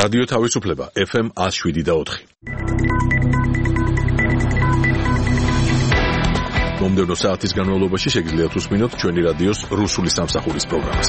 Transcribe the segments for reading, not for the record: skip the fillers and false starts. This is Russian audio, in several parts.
რადიო თავისუფლება FM 107.4. მომდევნო საათის განმავლობაში შეგიძლიათ უსმინოთ ჩვენი რადიოს რუსული სამსახურის პროგრამას.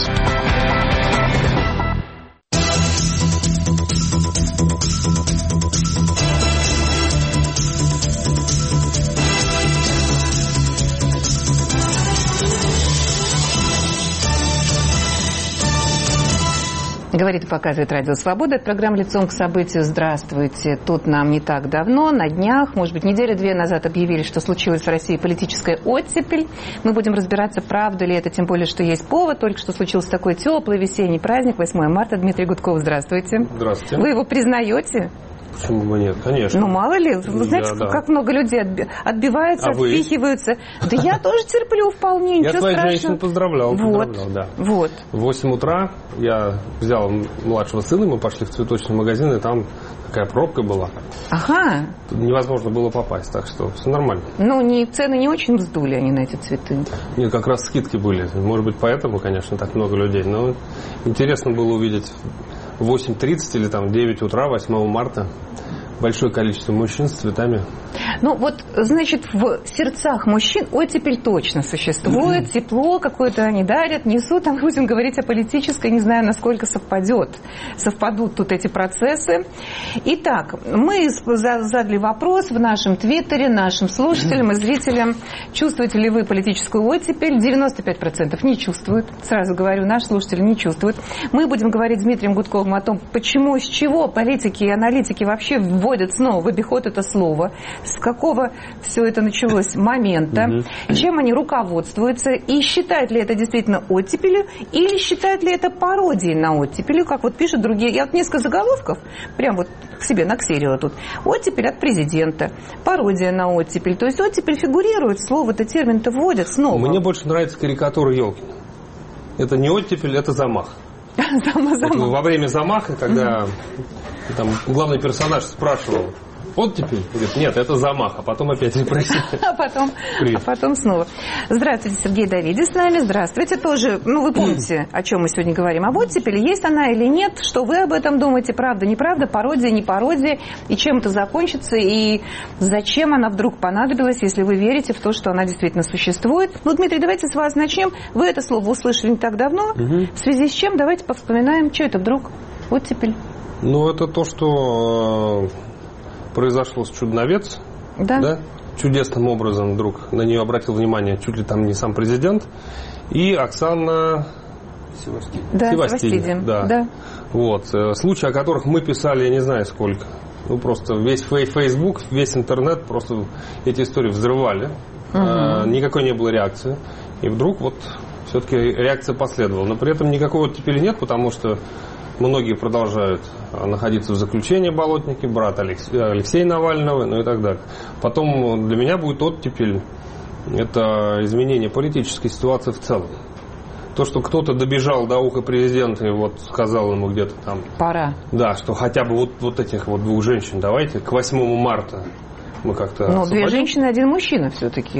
Говорит и показывает Радио Свобода. Это программа «Лицом к событию». Здравствуйте. Тут нам не так давно, на днях, может быть, недели-две назад объявили, что случилась в России политическая оттепель. Мы будем разбираться, правда ли это, тем более, что есть повод. Только что случился такой теплый весенний праздник, 8 марта. Дмитрий Гудков, здравствуйте. Здравствуйте. Вы его признаете? Почему бы нет? Конечно. Ну, мало ли. Вы знаете, как много людей отбиваются, отпихиваются. Да я тоже терплю вполне, ничего страшного. Я твою женщину поздравлял. Да. Вот. В 8 утра я взял младшего сына, мы пошли в цветочный магазин, и там такая пробка была. Ага. Тут невозможно было попасть, так что все нормально. Ну, цены не очень вздули они на эти цветы. Нет, как раз скидки были. Может быть, поэтому, конечно, так много людей. Но интересно было увидеть в 8:30 или там 9 утра, 8 марта, большое количество мужчин с цветами. Ну, вот, значит, в сердцах мужчин оттепель точно существует, тепло какое-то они дарят, несут, там будем говорить о политической, не знаю, насколько совпадут тут эти процессы. Итак, мы задали вопрос в нашем твиттере нашим слушателям и зрителям, чувствуете ли вы политическую оттепель? 95% не чувствуют, сразу говорю, наши слушатели не чувствуют. Мы будем говорить с Дмитрием Гудковым о том, почему, с чего политики и аналитики вообще вводят снова в обиход это слово, с какого все это началось момента, чем они руководствуются, и считают ли это действительно оттепелью, или считают ли это пародией на оттепель, как вот пишут другие. Я вот несколько заголовков прям вот к себе наксерила тут. Оттепель от президента, пародия на оттепель. То есть оттепель фигурирует, слово-то, термин-то вводят снова. Мне больше нравится карикатура Ёлкина. Это не оттепель, это замах. Во время замаха, когда там главный персонаж спрашивал: оттепель? Говорит, нет, это замах, а потом опять репрессии. А потом снова. Здравствуйте, Сергей Давиди с нами. Здравствуйте. Тоже, вы помните, о чем мы сегодня говорим. Об оттепели, есть она или нет? Что вы об этом думаете? Правда, неправда? Пародия, не пародия? И чем это закончится? И зачем она вдруг понадобилась, если вы верите в то, что она действительно существует? Дмитрий, давайте с вас начнем. Вы это слово услышали не так давно. В связи с чем? Давайте повспоминаем, что это вдруг оттепель. Это то, что произошло с Чудновец, да? Чудесным образом вдруг на нее обратил внимание чуть ли там не сам президент, и Оксана Севастьянова. Да. Вот. Случаи, о которых мы писали, я не знаю сколько. Просто весь Facebook, весь интернет, просто эти истории взрывали. Никакой не было реакции. И вдруг все-таки реакция последовала. Но при этом никакой оттепели нет, потому что многие продолжают находиться в заключении, болотники, брат Алексея Навального, и так далее. Потом для меня будет оттепель, это изменение политической ситуации в целом. То, что кто-то добежал до уха президента и сказал ему где-то там... Пора. Да, что хотя бы этих двух женщин давайте к 8 марта мы как-то... две женщины, один мужчина все-таки.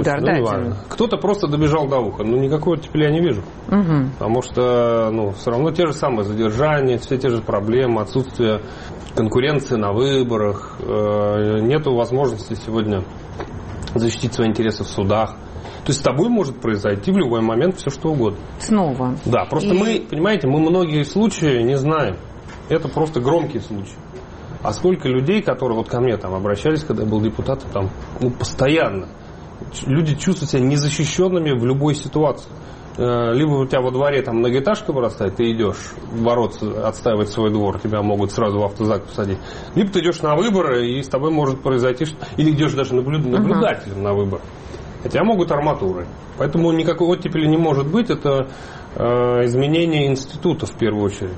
Кто-то просто добежал до уха. Никакой оттепели я не вижу. Потому что все равно те же самые задержания, все те же проблемы, отсутствие конкуренции на выборах. Нету возможности сегодня защитить свои интересы в судах. То есть с тобой может произойти в любой момент все что угодно. Снова. Да, просто мы многие случаи не знаем. Это просто громкие случаи. А сколько людей, которые ко мне обращались, когда я был депутатом, постоянно. Люди чувствуют себя незащищенными в любой ситуации. Либо у тебя во дворе многоэтажка вырастает, ты идешь бороться, отстаивать свой двор, тебя могут сразу в автозак посадить. Либо ты идешь на выборы, и с тобой может произойти... Или идешь даже наблюдателем на выборы. А тебя могут арматурой. Поэтому никакой оттепели не может быть. Это изменение института в первую очередь.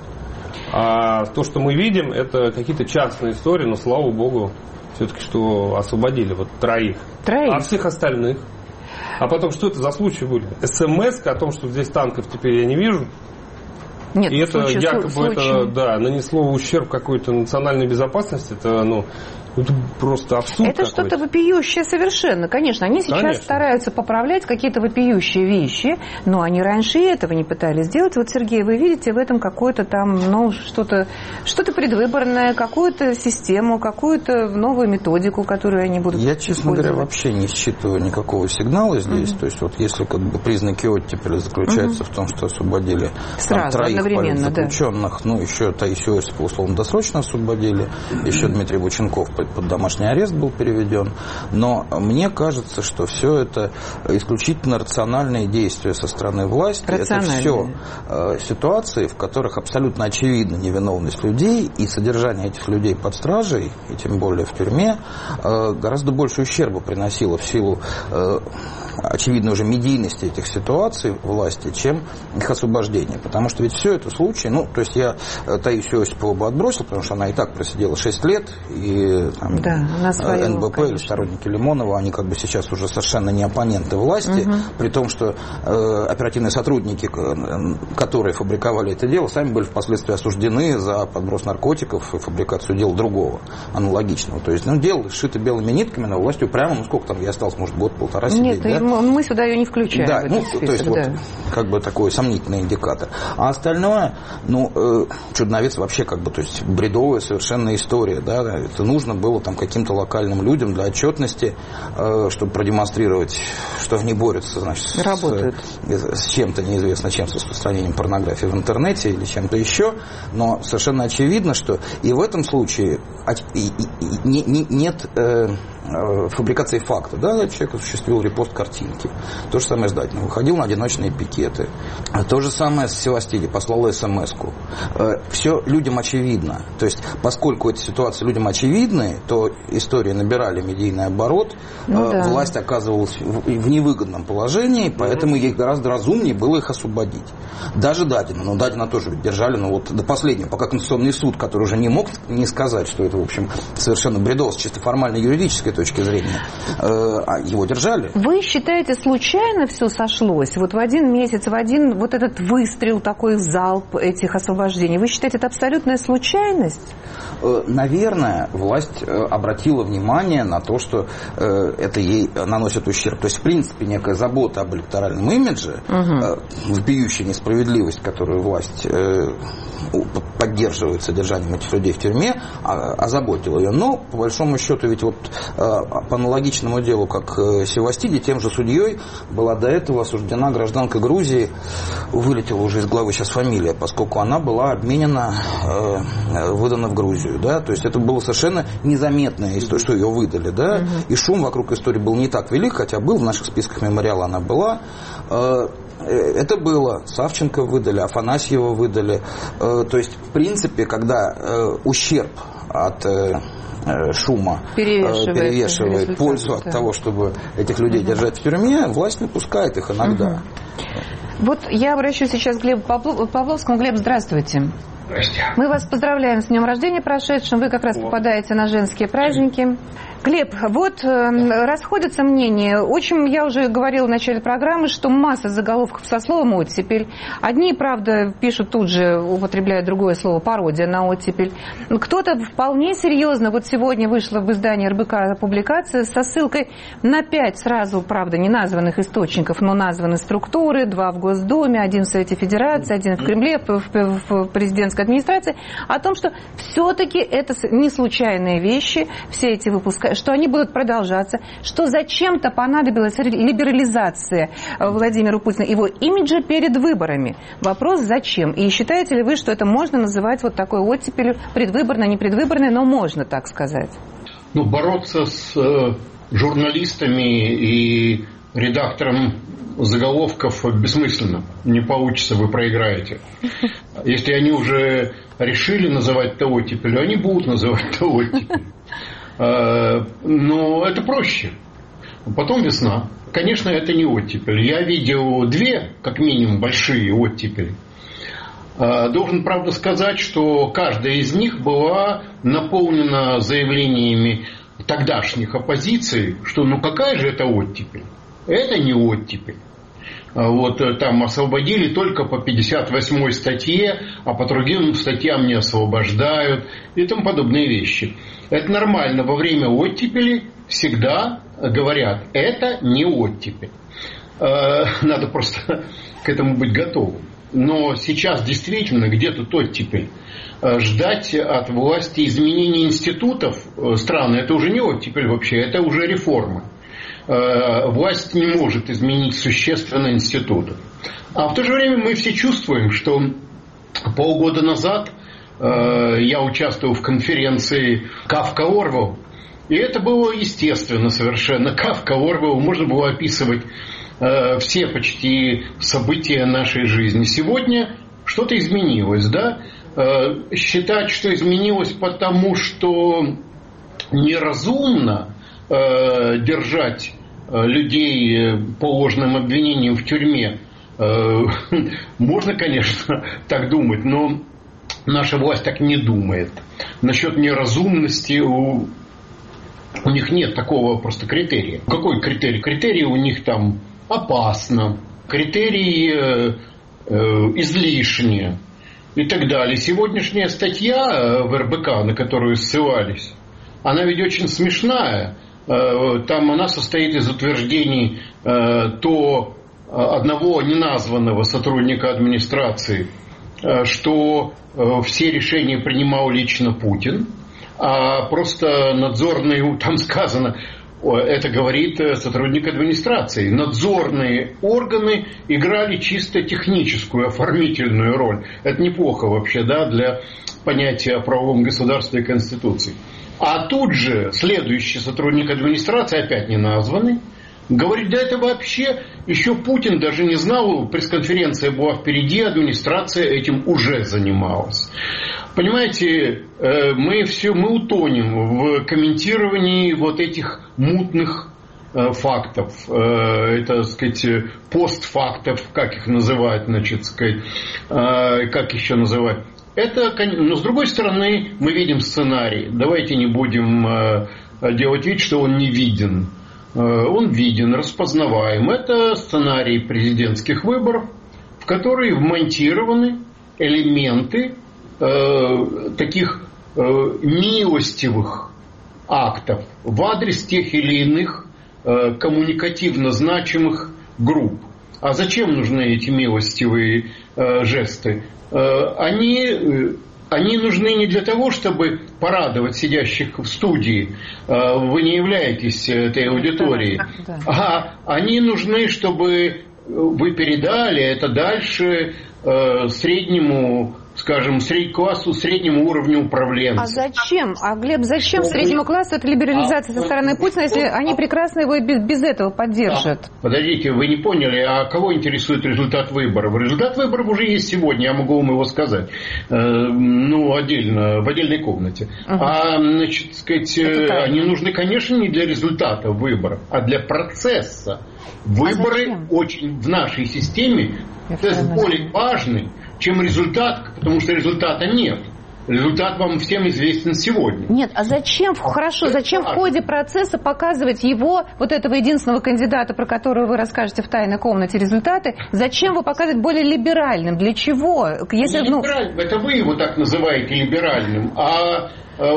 А то, что мы видим, это какие-то частные истории, но, слава богу, все-таки, что освободили троих. А всех остальных? А потом, что это за случаи были? СМС о том, что здесь танков теперь я не вижу. Нет, и это якобы нанесло ущерб какой-то национальной безопасности. Это, Это просто абсурд. Это что-то вопиющее совершенно. Конечно, они сейчас стараются поправлять какие-то вопиющие вещи, но они раньше и этого не пытались сделать. Вот, Сергей, вы видите в этом какое-то там, ну, что-то предвыборное, какую-то систему, какую-то новую методику, которую они будут использовать. Я, честно говоря, вообще не считываю никакого сигнала здесь. То есть, вот если как бы признаки оттепели заключаются в том, что освободили там, троих политзаключенных, ну, еще Таисию Осипову условно-досрочно освободили, еще Дмитрий Бученков под домашний арест был переведен. Но мне кажется, что все это исключительно рациональные действия со стороны власти. Это все ситуации, в которых абсолютно очевидна невиновность людей, и содержание этих людей под стражей, и тем более в тюрьме, гораздо больше ущерба приносило в силу очевидно уже медийности этих ситуаций власти, чем их освобождение. Потому что ведь все это случаи, ну, то есть я Таисию Осипову бы отбросил, потому что она и так просидела 6 лет, и там, НБП, конечно, или сторонники Лимонова, они как бы сейчас уже совершенно не оппоненты власти, при том, что оперативные сотрудники, которые фабриковали это дело, сами были впоследствии осуждены за подброс наркотиков и фабрикацию дела другого, аналогичного. То есть, ну, дело сшито белыми нитками, но власть упрямо, ну, сколько там ей осталось, может, год-полтора сидеть, да? Мы сюда ее не включаем. Да, ну, список, то есть, вот, как бы такой сомнительный индикатор. А остальное, ну, Чудновец вообще, как бы, то есть, бредовая совершенно история, да, это нужно было там каким-то локальным людям для отчетности, чтобы продемонстрировать, что они борются, значит, с чем-то неизвестно чем, с распространением порнографии в интернете или чем-то еще, но совершенно очевидно, что и в этом случае нет фабрикации факта, да, человек осуществил репост картинки. То же самое с Датиным. Выходил на одиночные пикеты. То же самое с Севастиди, послал смс-ку. Все людям очевидно. То есть, поскольку эти ситуации людям очевидны, то истории набирали медийный оборот, власть оказывалась в невыгодном положении, поэтому ей гораздо разумнее было их освободить. Даже Датина. Но Датина тоже ведь держали, ну вот до последнего, пока Конституционный суд, который уже не мог не сказать, что это, в общем, совершенно бредово с чисто формальной юридической точки зрения, его держали. Вы считаете, случайно все сошлось? Вот в один месяц, в один вот этот выстрел, такой залп этих освобождений. Вы считаете, это абсолютная случайность? Наверное, власть обратила внимание на то, что это ей наносит ущерб. То есть, в принципе, некая забота об электоральном имидже, вопиющая несправедливость, которую власть поддерживает содержанием этих людей в тюрьме, озаботила ее. Но, по большому счету, ведь вот по аналогичному делу, как Севастиди, тем же судьей была до этого осуждена гражданка Грузии, вылетела уже из головы сейчас фамилия, поскольку она была обменена, выдана в Грузию, да, то есть это было совершенно незаметная история, что ее выдали, да, и шум вокруг истории был не так велик, хотя был в наших списках мемориала, она была. Это было. Савченко выдали, Афанасьева выдали. То есть, в принципе, когда ущерб от шума перевешивает пользу от того, чтобы этих людей держать в тюрьме, власть выпускает их иногда. Вот я обращусь сейчас к Глебу Павловскому. Глеб, здравствуйте. Здрасте. Мы вас поздравляем с днем рождения прошедшим. Вы как раз попадаете на женские праздники. Глеб, вот расходятся мнения. Очень, я уже говорила в начале программы, что масса заголовков со словом «оттепель». Одни, правда, пишут тут же, употребляя другое слово, пародия на оттепель. Кто-то вполне серьезно, вот сегодня вышла в издании РБК публикация со ссылкой на 5 сразу, правда, не названных источников, но названы структуры, 2 в Госдуме, 1 в Совете Федерации, 1 в Кремле, в президентской администрации, о том, что все-таки это не случайные вещи, все эти выпуска, что они будут продолжаться, что зачем-то понадобилась либерализация Владимиру Путину, его имиджа перед выборами. Вопрос зачем? И считаете ли вы, что это можно называть вот такой оттепелью, предвыборной, не предвыборной, но можно так сказать? Ну, бороться с журналистами и редактором заголовков бессмысленно. Не получится, вы проиграете. Если они уже решили называть это оттепелью, они будут называть это оттепелью. Но это проще. Потом весна. Конечно, это не оттепель. Я видел 2, как минимум, большие оттепели. Должен, правда, сказать, что каждая из них была наполнена заявлениями тогдашних оппозиций, что ну какая же это оттепель? Это не оттепель. Вот там освободили только по 58-й статье, а по другим статьям не освобождают и тому подобные вещи. Это нормально. Во время оттепели всегда говорят, это не оттепель. Надо просто к этому быть готовым. Но сейчас действительно, где тут оттепель? Ждать от власти изменения институтов страны, это уже не оттепель вообще, это уже реформа. Власть не может изменить существенно институты. А в то же время мы все чувствуем, что полгода назад я участвовал в конференции Кафка-Орвелл, и это было естественно совершенно. Кафка-Орвелл, можно было описывать все почти события нашей жизни. Сегодня что-то изменилось, да? Считать, что изменилось потому, что неразумно держать людей по ложным обвинениям в тюрьме, можно, конечно, так думать, но наша власть так не думает. Насчет неразумности у них нет такого просто критерия. Какой критерий? Критерий у них там опасно, критерий излишне и так далее. Сегодняшняя статья в РБК, на которую ссылались, она ведь очень смешная. Там она состоит из утверждений то одного неназванного сотрудника администрации, что все решения принимал лично Путин, а просто надзорные, там сказано, это говорит сотрудник администрации, надзорные органы играли чисто техническую, оформительную роль. Это неплохо вообще, да, для понятия о правовом государстве и Конституции. А тут же следующий сотрудник администрации, опять не названный, говорит, да это вообще еще Путин даже не знал, пресс-конференция была впереди, администрация этим уже занималась. Понимаете, мы утонем в комментировании вот этих мутных фактов, это, так сказать, постфактов, как их называют, значит, сказать, как еще называть. Это, но с другой стороны, мы видим сценарий. Давайте не будем делать вид, что он не виден. Он виден, распознаваем. Это сценарий президентских выборов, в которые вмонтированы элементы таких милостивых актов в адрес тех или иных коммуникативно значимых групп. А зачем нужны эти милостивые жесты? Они нужны не для того, чтобы порадовать сидящих в студии. Вы не являетесь этой аудиторией. А они нужны, чтобы вы передали это дальше среднему, скажем, классу, среднему уровню управленцев. А зачем? Глеб, зачем среднему классу эта либерализация со стороны Путина, если они прекрасно его без этого поддержат? Подождите, вы не поняли, а кого интересует результат выборов? Результат выборов уже есть сегодня, я могу вам его сказать. Отдельно, в отдельной комнате. Значит, сказать, они нужны, конечно, не для результата выборов, а для процесса. Выборы очень в нашей системе более важны, чем результат, потому что результата нет. Результат вам всем известен сегодня. Нет, а зачем, зачем в ходе процесса показывать его, вот этого единственного кандидата, про которого вы расскажете в тайной комнате результаты, зачем его показывать более либеральным? Для чего? Если, либеральным, это вы его так называете либеральным, а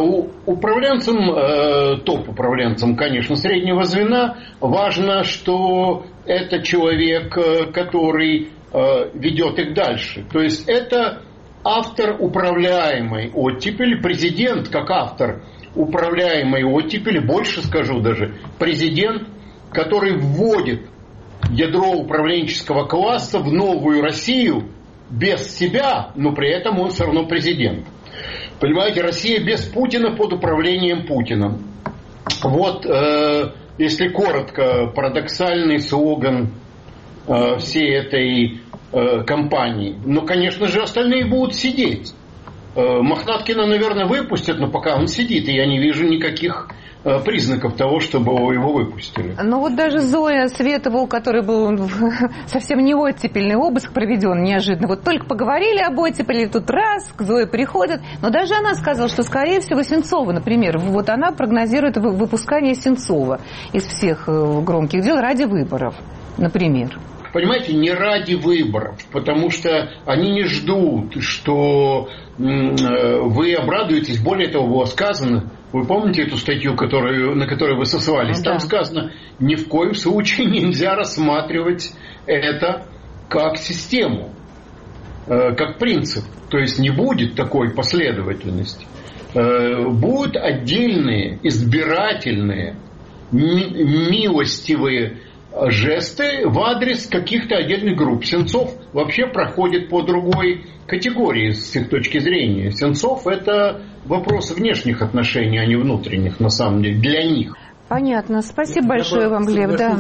управленцам, топ-управленцам, конечно, среднего звена важно, что это человек, который ведет их дальше. То есть это автор управляемой оттепели, президент как автор управляемой оттепели, больше скажу даже, президент, который вводит ядро управленческого класса в новую Россию без себя, но при этом он все равно президент. Понимаете, Россия без Путина под управлением Путина. Вот, если коротко, парадоксальный слоган всей этой кампании. Но, конечно же, остальные будут сидеть. Мохнаткина, наверное, выпустят, но пока он сидит, и я не вижу никаких признаков того, чтобы его выпустили. Ну вот даже Зоя Светова, у которой был совсем не оттепельный обыск проведен неожиданно. Вот только поговорили об оттепели, тут раз, к Зое приходят. Но даже она сказала, что, скорее всего, Сенцова, например, вот она прогнозирует выпускание Сенцова из всех громких дел ради выборов, например. понимаете, не ради выборов, потому что они не ждут, что вы обрадуетесь. Более того, было сказано, вы помните эту статью, на которую вы ссылались? Там сказано, ни в коем случае нельзя рассматривать это как систему, как принцип. То есть не будет такой последовательности. Будут отдельные, избирательные, милостивые жесты в адрес каких-то отдельных групп. Сенцов вообще проходит по другой категории с их точки зрения. Сенцов – это вопрос внешних отношений, а не внутренних, на самом деле, для них. Понятно. Спасибо большое вам, Глеб. Да.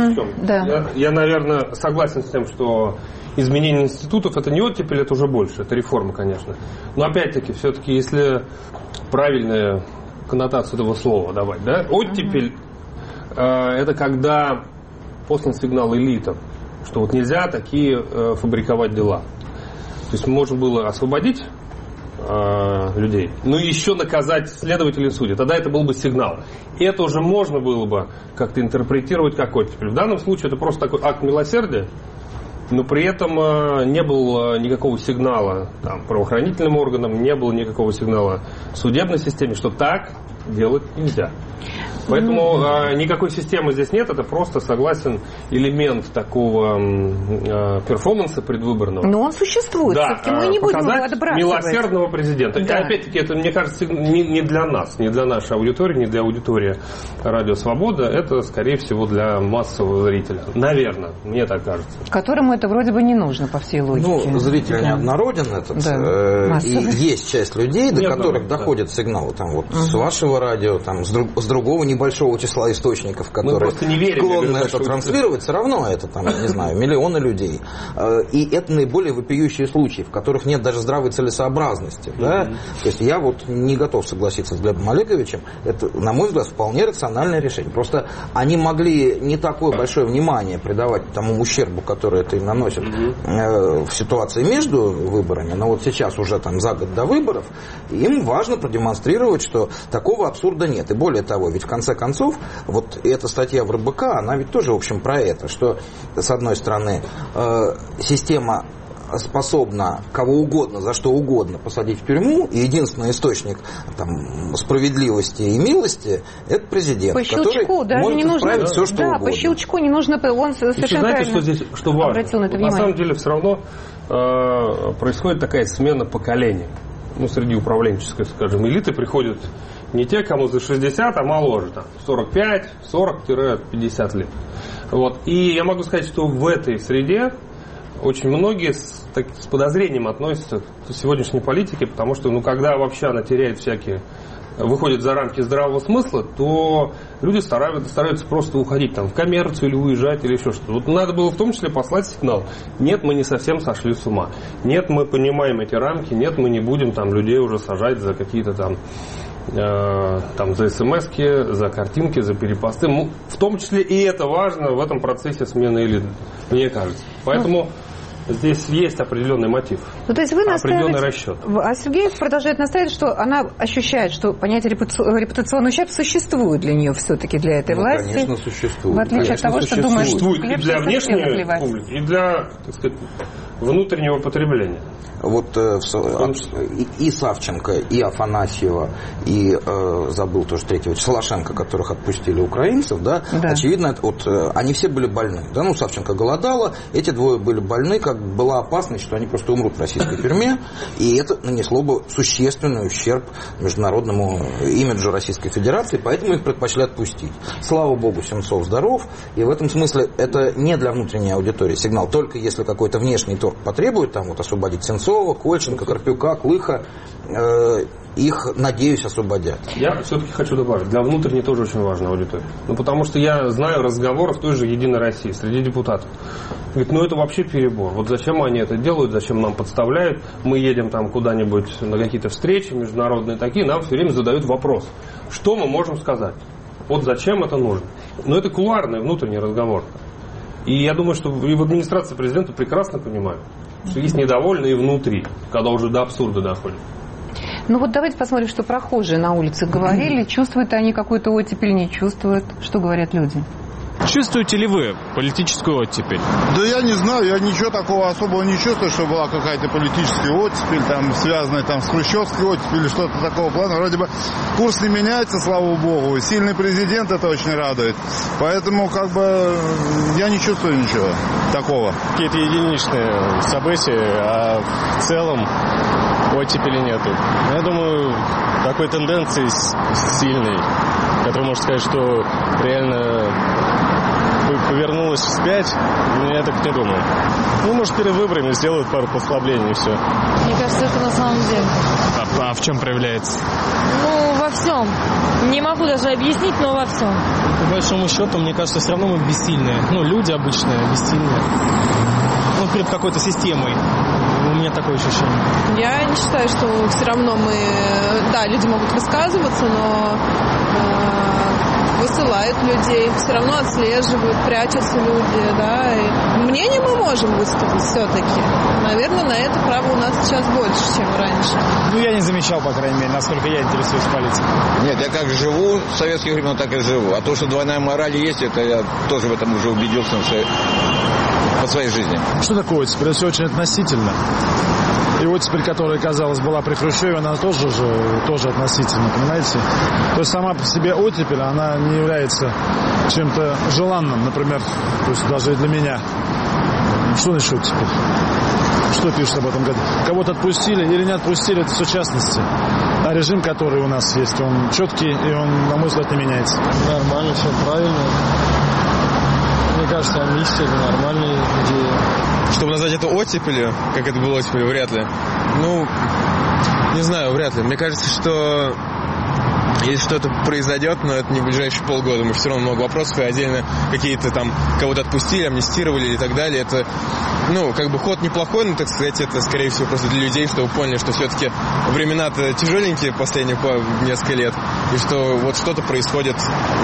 Я, наверное, согласен с тем, что изменение институтов – это не оттепель, это уже больше, это реформа, конечно. Но опять-таки, все-таки, если правильная коннотация этого слова давать, да, оттепель это когда послан сигнал элитам, что вот нельзя такие фабриковать дела. То есть можно было освободить людей, но еще наказать следователей и судей. Тогда это был бы сигнал. И это уже можно было бы как-то интерпретировать как оттепель. В данном случае это просто такой акт милосердия, но при этом не было никакого сигнала правоохранительным органам, не было никакого сигнала судебной системе, что так делать нельзя. Поэтому никакой системы здесь нет, это просто, согласен, элемент такого перформанса предвыборного. Но он существует, да, мы не будем его отбрасывать. Милосердного президента. Да. И опять-таки, это, мне кажется, не для нас, не для нашей аудитории, не для аудитории Радио Свобода, это, скорее всего, для массового зрителя. Наверное, мне так кажется. Которому это вроде бы не нужно, по всей логике. Ну, зритель неоднороден этот. Да. И есть часть людей, до которых доходят сигналы с вашего радио, с другого небольшого числа источников, которые склонны это транслировать, все равно это, не знаю, миллионы людей. И это наиболее вопиющие случаи, в которых нет даже здравой целесообразности. Да? То есть я не готов согласиться с Глебом Олеговичем. Это, на мой взгляд, вполне рациональное решение. Просто они могли не такое большое внимание придавать тому ущербу, который это им наносит в ситуации между выборами, но вот сейчас уже за год до выборов им важно продемонстрировать, что такого абсурда нет. И более того, ведь в конце концов, вот эта статья в РБК, она ведь тоже, в общем, про это, что, с одной стороны, система способна кого угодно, за что угодно посадить в тюрьму, и единственный источник справедливости и милости – это президент, по щелчку, который может исправить все, что угодно. По щелчку не нужно, он совершенно правильно обратил на это внимание. На самом деле, все равно происходит такая смена поколений. Среди управленческой, скажем, элиты приходят не те, кому за 60, а моложе, 45, 40-50 лет. Вот. И я могу сказать, что в этой среде очень многие с подозрением относятся к сегодняшней политике, потому что, когда вообще она теряет выходит за рамки здравого смысла, то люди стараются просто уходить в коммерцию или уезжать, или еще что-то. Вот надо было в том числе послать сигнал. Нет, мы не совсем сошли с ума. Нет, мы понимаем эти рамки. Нет, мы не будем людей уже сажать за какие-то за смс-ки, за картинки, за перепосты. В том числе и это важно в этом процессе смены элит, мне кажется. Поэтому здесь есть определенный мотив, то есть вы определенный расчет. А Сергей продолжает настаивать, что она ощущает, что понятие репутационный ущерб существует для нее все-таки, для этой власти. Конечно, существует. В отличие от того, что думаешь, существует и для внешней публики, и для, внутреннего потребления. Вот и Савченко, и Афанасьева, и забыл тоже третьего, Солошенко, которых отпустили украинцев, да. Очевидно, они все были больны. Да? Савченко голодала, эти двое были больны, как была опасность, что они просто умрут в российской тюрьме, и это нанесло бы существенный ущерб международному имиджу Российской Федерации, поэтому их предпочли отпустить. Слава богу, Сенцов здоров, и в этом смысле это не для внутренней аудитории сигнал, только если какой-то внешний торг потребует освободить Сенцова, Кольченко, Карпюка, Клыха, их, надеюсь, освободят. Я все-таки хочу добавить, для внутренней тоже очень важная аудитория. Потому что я знаю разговоры в той же «Единой России» среди депутатов. Говорит, это вообще перебор. Вот зачем они это делают, зачем нам подставляют? Мы едем куда-нибудь на какие-то встречи международные такие, нам все время задают вопрос. Что мы можем сказать? Вот зачем это нужно? Но это кулуарный внутренний разговор. И я думаю, что и в администрации президента прекрасно понимают, что есть недовольные и внутри, когда уже до абсурда доходит. Давайте посмотрим, что прохожие на улице говорили. Чувствуют они какую-то оттепель, не чувствуют? Что говорят люди? Чувствуете ли вы политическую оттепель? Да я не знаю, я ничего такого особого не чувствую, что была какая-то политическая оттепель, там, связанная там, с хрущевской оттепелью или что-то такого плана. Вроде бы курс не меняется, слава богу. Сильный президент, это очень радует. Поэтому как бы я не чувствую ничего такого. Какие-то единичные события, а в целом оттепели нету. Я думаю, такой тенденции сильной, которая может сказать, что реально повернулась вспять, я так не думаю. Ну, может, перед выборами сделают пару послаблений и все. Мне кажется, это на самом деле. А в чем проявляется? Ну, во всем. Не могу даже объяснить, но во всем. По большому счету, мне кажется, все равно мы бессильные. Ну, люди обычные бессильные. Ну, перед какой-то системой. У меня такое ощущение. Я не считаю, что все равно мы... Да, люди могут высказываться, но высылают людей, все равно отслеживают, прячутся люди, да. И мнение мы можем высказать все-таки. Наверное, на это право у нас сейчас больше, чем раньше. Ну, я не замечал, по крайней мере, насколько я интересуюсь политикой. Нет, я как живу в советских временах, так и живу. А то, что двойная мораль есть, это я тоже в этом уже убедился по своей жизни. Что такое оттепель? Это все очень относительно. И оттепель, которая, казалось, была при Хрущеве, она тоже относительно, понимаете? То есть сама по себе оттепель, она не является чем-то желанным, например, то есть даже для меня. Что значит оттепель? Что пишут об этом году? Кого-то отпустили или не отпустили, это все частности. А режим, который у нас есть, он четкий, и он, на мой взгляд, не меняется. Нормально, все правильно. Мне кажется, амнистия – это нормальная идея. Чтобы назвать это оттепелью, как это было оттепелью, вряд ли. Ну, не знаю, вряд ли. Мне кажется, что если что-то произойдет, но это не в ближайшие полгода, мы все равно много вопросов, и отдельно какие-то там кого-то отпустили, амнистировали и так далее. Это, ну, как бы ход неплохой, но, так сказать, это, скорее всего, просто для людей, чтобы поняли, что все-таки времена-то тяжеленькие последние несколько лет, и что вот что-то происходит...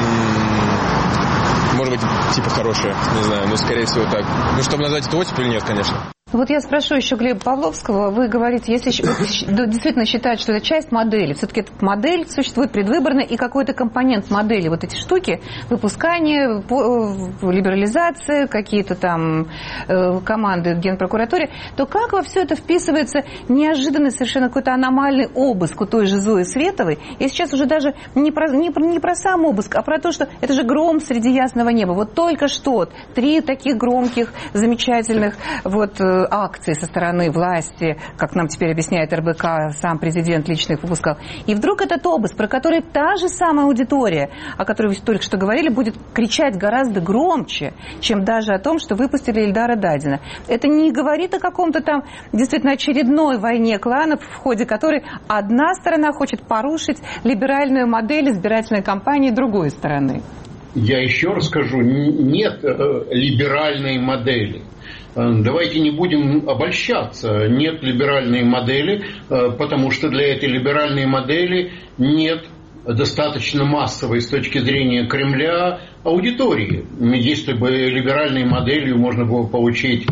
Может быть, типа хорошее, не знаю, но скорее всего так. Ну, чтобы назвать это оттепель, нет, конечно. Вот я спрошу еще Глеба Павловского. Вы говорите, если действительно считать, что это часть модели, все-таки эта модель существует предвыборная и какой-то компонент модели, вот эти штуки, выпускание, либерализация, какие-то там команды в Генпрокуратуре, то как во все это вписывается неожиданный совершенно какой-то аномальный обыск у той же Зои Световой? И сейчас уже даже не про сам обыск, а про то, что это же гром среди ясного неба. Вот только что 3 таких громких, замечательных вот акции со стороны власти, как нам теперь объясняет РБК, сам президент лично их выпускал. И вдруг этот обыск, про который та же самая аудитория, о которой вы только что говорили, будет кричать гораздо громче, чем даже о том, что выпустили Эльдара Дадина. Это не говорит о каком-то там действительно очередной войне кланов, в ходе которой одна сторона хочет порушить либеральную модель избирательной кампании другой стороны. Я еще раз скажу, нет либеральной модели. Давайте не будем обольщаться. Нет либеральной модели, потому что для этой либеральной модели нет достаточно массовой с точки зрения Кремля аудитории. Если бы либеральной моделью можно было получить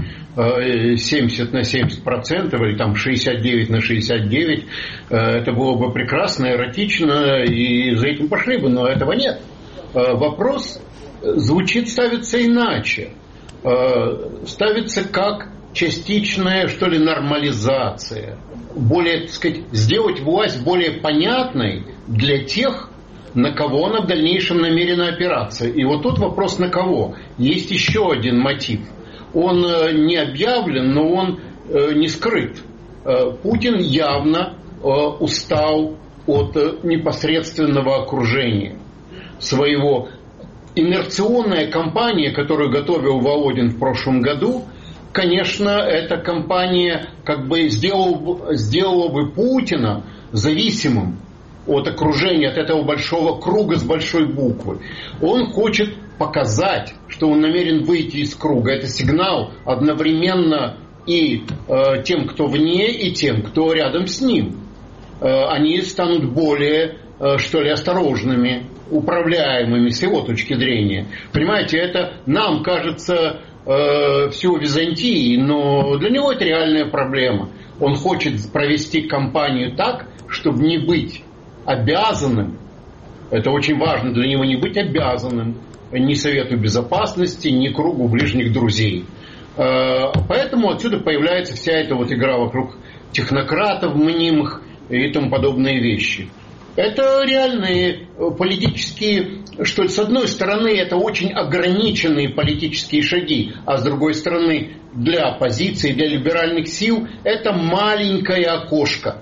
70 на 70% или там 69 на 69, это было бы прекрасно, эротично, и за этим пошли бы, но этого нет. Вопрос ставится иначе. Ставится как частичная, что ли, нормализация. Более, так сказать, сделать власть более понятной для тех, на кого она в дальнейшем намерена опираться. И вот тут вопрос на кого. Есть еще один мотив. Он не объявлен, но он не скрыт. Путин явно устал от непосредственного окружения своего. Инерционная кампания, которую готовил Володин в прошлом году, конечно, эта кампания как бы сделала бы Путина зависимым от окружения, от этого большого круга с большой буквы. Он хочет показать, что он намерен выйти из круга. Это сигнал одновременно и тем, кто вне, и тем, кто рядом с ним. Они станут более, что ли, осторожными, управляемыми с его точки зрения. Понимаете, это нам кажется всего Византии, но для него это реальная проблема. Он хочет провести кампанию так, чтобы не быть обязанным, это очень важно для него, не быть обязанным ни Совету Безопасности, ни кругу ближних друзей. Поэтому отсюда появляется вся эта вот игра вокруг технократов мнимых и тому подобные вещи. Это реальные политические, что ли, с одной стороны, это очень ограниченные политические шаги, а с другой стороны, для оппозиции, для либеральных сил, это маленькое окошко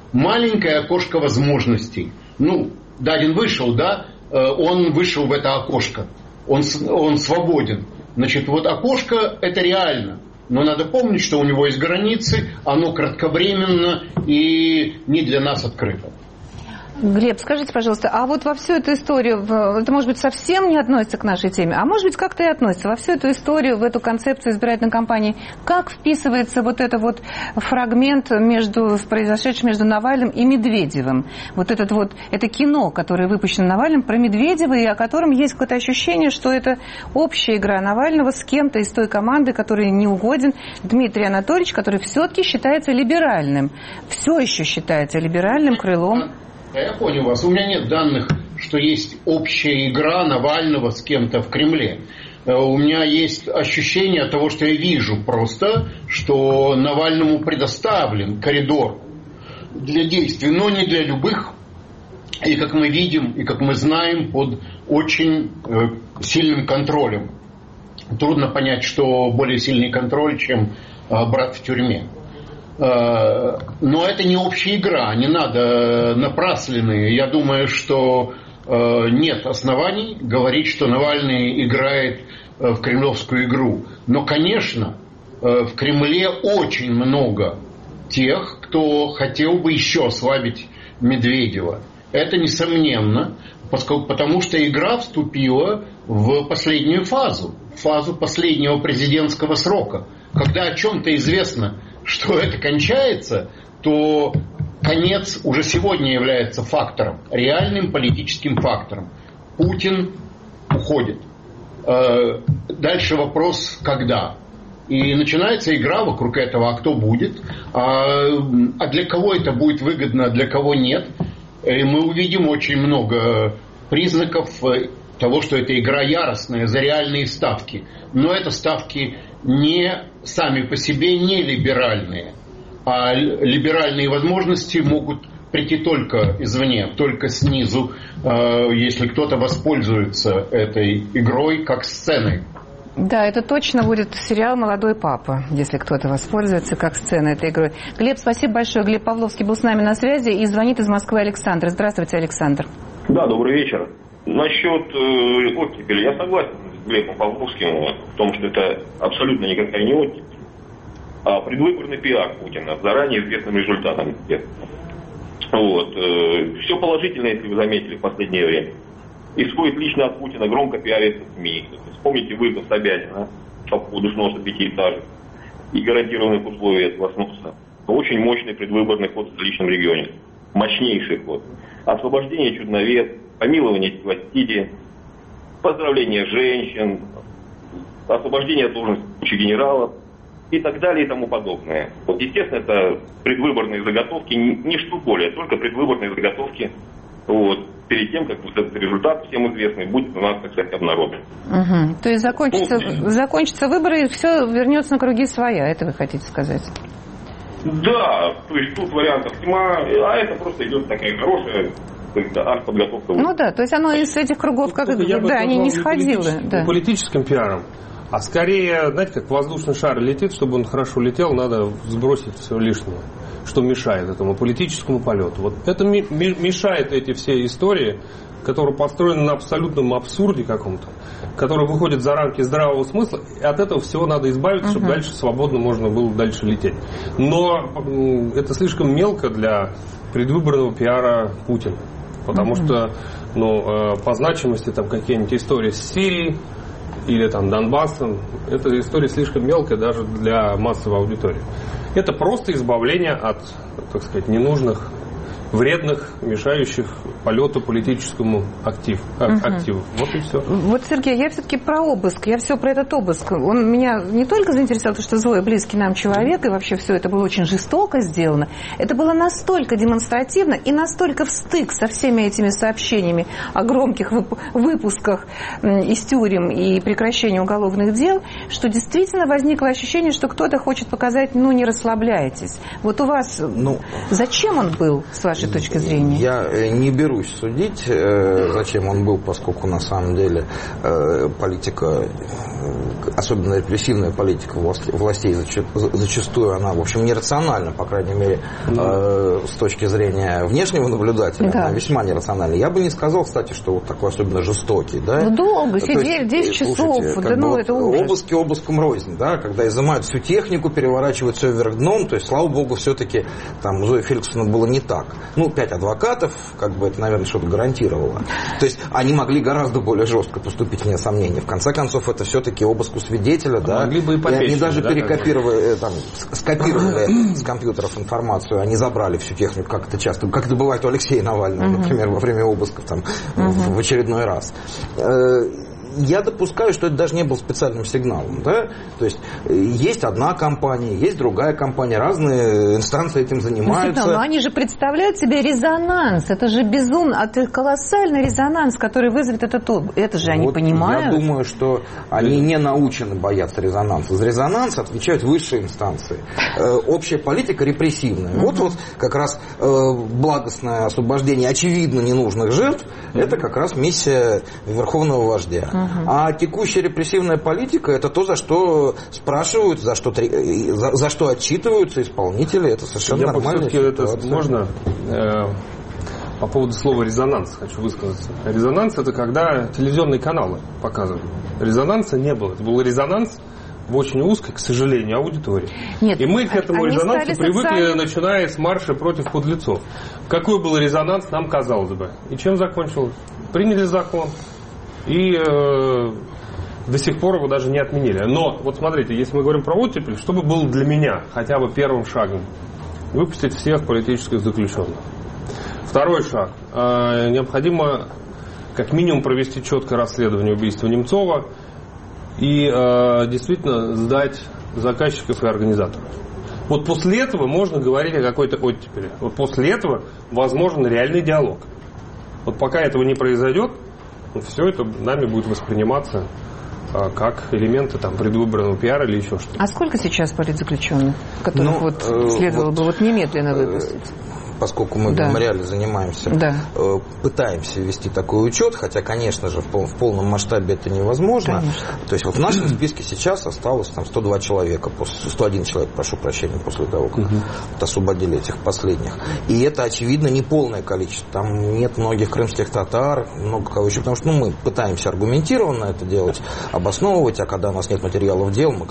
возможностей. Ну, Дарин вышел, да, он вышел в это окошко, он свободен. Значит, вот окошко это реально. Но надо помнить, что у него есть границы, оно кратковременно и не для нас открыто. Глеб, скажите, пожалуйста, а вот во всю эту историю, это, может быть, совсем не относится к нашей теме, а может быть, как-то и относится, во всю эту историю, в эту концепцию избирательной кампании, как вписывается вот этот вот фрагмент, произошедший между Навальным и Медведевым? Вот это кино, которое выпущено Навальным про Медведева, и о котором есть какое-то ощущение, что это общая игра Навального с кем-то из той команды, которой не угоден Дмитрий Анатольевич, который все-таки считается либеральным, все еще считается либеральным крылом. Я понял вас. У меня нет данных, что есть общая игра Навального с кем-то в Кремле. У меня есть ощущение того, что я вижу просто, что Навальному предоставлен коридор для действий, но не для любых. И как мы видим, и как мы знаем, под очень сильным контролем. Трудно понять, что более сильный контроль, чем брат в тюрьме. Но это не общая игра, не надо напрасленные. Я думаю, что нет оснований говорить, что Навальный играет в кремлевскую игру. Но, конечно, в Кремле очень много тех, кто хотел бы еще ослабить Медведева. Это несомненно, потому что игра вступила в последнюю фазу последнего президентского срока. Когда о чем-то известно, что это кончается, то конец уже сегодня является фактором, реальным политическим фактором. Путин уходит. Дальше вопрос, когда. И начинается игра вокруг этого, а кто будет, а для кого это будет выгодно, а для кого нет. И мы увидим очень много признаков того, что эта игра яростная, за реальные ставки. Но это ставки не сами по себе не либеральные, а либеральные возможности могут прийти только извне, только снизу, если кто-то воспользуется этой игрой как сценой. Да, это точно будет сериал «Молодой папа», если кто-то воспользуется как сцена этой игрой. Глеб, спасибо большое. Глеб Павловский был с нами на связи и звонит из Москвы Александр. Здравствуйте, Александр. Да, добрый вечер. Насчет оттепели я согласен с Глебом Павловским в том, что это абсолютно никакая не оттепель, а предвыборный пиар Путина с заранее известным результатом. Вот. Все положительное, если вы заметили, в последнее время. Исходит лично от Путина, громко пиарится в СМИ. Вспомните вызов Собянина по поводу сноса пятиэтажек и гарантированных условий этого сноса. Очень мощный предвыборный ход в столичном регионе. Мощнейший ход. Освобождение чудновец, помилование властей, поздравление женщин, освобождение от должности генералов и так далее и тому подобное. Вот, естественно, это предвыборные заготовки, ничто более, только предвыборные заготовки. Вот, перед тем, как вот этот результат всем известный будет у нас, так сказать, обнародован. Угу. То есть закончатся выборы и все вернется на круги своя, это вы хотите сказать? Да, то есть тут вариантов тьма, а это просто идет такая хорошая подготовка. Ну да, то есть оно из этих кругов, как да, они не сходило. Да. Политическим пиаром. А скорее, знаете, как воздушный шар летит, чтобы он хорошо летел, надо сбросить все лишнее, что мешает этому политическому полету. Вот это мешает эти все истории, которые построены на абсолютном абсурде каком-то, которые выходят за рамки здравого смысла, и от этого всего надо избавиться, чтобы дальше свободно можно было дальше лететь. Но это слишком мелко для предвыборного пиара Путина, потому что по значимости там какие-нибудь истории с Сирией, или там Донбассом, эта история слишком мелкая даже для массовой аудитории. Это просто избавление от, так сказать, ненужных вредных, мешающих полету политическому активу. Вот и все. Вот, Сергей, я все-таки про обыск. Я все про этот обыск. Он меня не только заинтересовал, потому что злой, близкий нам человек, и вообще все это было очень жестоко сделано. Это было настолько демонстративно и настолько встык со всеми этими сообщениями о громких выпусках из тюрем и прекращении уголовных дел, что действительно возникло ощущение, что кто-то хочет показать, не расслабляйтесь. Вот у вас... зачем он был, с вашей точки зрения? Я не берусь судить, зачем он был, поскольку на самом деле политика, особенно репрессивная политика властей, зачастую она, в общем, нерациональна, по крайней мере, с точки зрения внешнего наблюдателя, она весьма нерациональна. Я бы не сказал, кстати, что вот такой особенно жестокий. Да? Долго, сидеть 10 часов, слушайте, это ужас. Обыски обыском рознь, да, когда изымают всю технику, переворачивают все вверх дном, то есть, слава богу, все-таки там у Зои Феликсовны было не так. 5 адвокатов, это, наверное, что-то гарантировало. То есть, они могли гораздо более жестко поступить, вне сомнения. В конце концов, это все-таки обыск у свидетеля, да. Могли бы и они даже перекопировали, скопировали с компьютеров информацию, они забрали всю технику, как это часто, как это бывает у Алексея Навального, например, во время обысков в очередной раз. Я допускаю, что это даже не был специальным сигналом. Да? То есть, есть одна компания, есть другая компания, разные инстанции этим занимаются. Но они же представляют себе резонанс. Это же безумно, это колоссальный резонанс, который вызовет этот обыск. Это же они понимают. Я думаю, что они не научены бояться резонанса. За резонанс отвечают высшие инстанции. Общая политика репрессивная. Вот как раз благостное освобождение очевидно ненужных жертв, это как раз миссия верховного вождя. А текущая репрессивная политика – это то, за что спрашивают, за что отчитываются исполнители. Это совершенно нормальная ситуация. Можно по поводу слова «резонанс» хочу высказаться. Резонанс – это когда телевизионные каналы показывают. Резонанса не было. Это был резонанс в очень узкой, к сожалению, аудитории. Нет, и мы к этому резонансу привыкли, начиная с марша против подлецов. Какой был резонанс, нам казалось бы. И чем закончилось? Приняли закон. И до сих пор его даже не отменили. Но, вот смотрите, если мы говорим про оттепель, что бы было для меня хотя бы первым шагом? Выпустить всех политических заключенных. Второй шаг. Необходимо как минимум провести четкое расследование убийства Немцова и действительно сдать заказчиков и организаторов. Вот после этого можно говорить о какой-то оттепели. Вот после этого возможен реальный диалог. Вот пока этого не произойдет, все это нами будет восприниматься как элементы предвыборного пиара или еще что-то. А сколько сейчас политзаключенных, которых следовало бы немедленно выпустить? Поскольку мы в мемориале занимаемся, пытаемся вести такой учет, хотя, конечно же, в полном масштабе это невозможно. Конечно. То есть в нашем списке сейчас осталось 102 человека, 101 человек, прошу прощения, после того, как освободили этих последних. И это, очевидно, не полное количество. Там нет многих крымских татар, много кого еще, потому что мы пытаемся аргументированно это делать, обосновывать, а когда у нас нет материалов дел, мы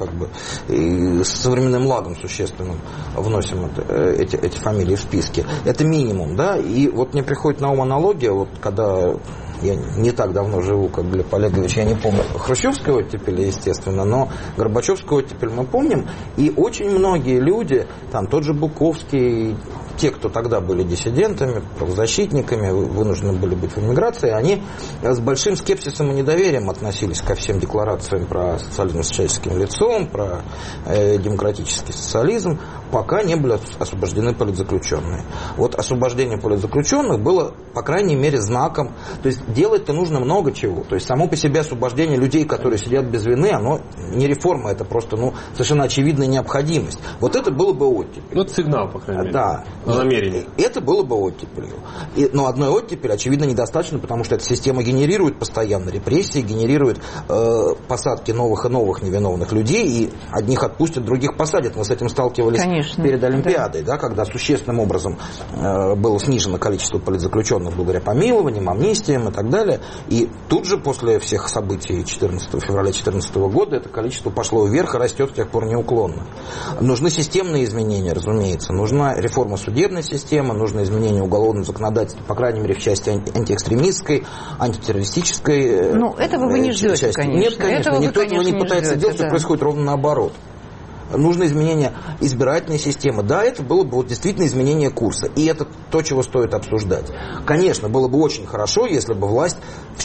и с современным лагом существенным вносим эти фамилии в списки. Это минимум, да, и вот мне приходит на ум аналогия, когда я не так давно живу, как Глеб Олегович, я не помню хрущевскую оттепель, естественно, но Горбачевскую оттепель мы помним, и очень многие люди, тот же Буковский, те, кто тогда были диссидентами, правозащитниками, вынуждены были быть в эмиграции, они с большим скепсисом и недоверием относились ко всем декларациям про социализм с человеческим лицом, про демократический социализм, пока не были освобождены политзаключенные. Вот освобождение политзаключенных было, по крайней мере, знаком. То есть делать-то нужно много чего. То есть само по себе освобождение людей, которые сидят без вины, оно не реформа, это просто совершенно очевидная необходимость. Вот это было бы оттепель. Это сигнал, по крайней мере. Да. Намерение. Это было бы оттепелью. Но одной оттепели, очевидно, недостаточно, потому что эта система генерирует постоянно репрессии, генерирует посадки новых и новых невиновных людей, и одних отпустят, других посадят. Мы с этим сталкивались перед Олимпиадой, да, когда существенным образом было снижено количество политзаключенных благодаря помилованиям, амнистиям и так далее. И тут же, после всех событий февраля 2014 года, это количество пошло вверх и растет с тех пор неуклонно. Нужны системные изменения, разумеется. Нужна реформа судебной системы, нужно изменение уголовного законодательства, по крайней мере, в части антиэкстремистской, антитеррористической. Этого вы не ждете, части. Конечно. Нет, конечно. Никто этого не пытается делать, что происходит ровно наоборот. нужно изменение избирательной системы. Да, это было бы вот действительно изменение курса. И это то, чего стоит обсуждать. Конечно, было бы очень хорошо, если бы власть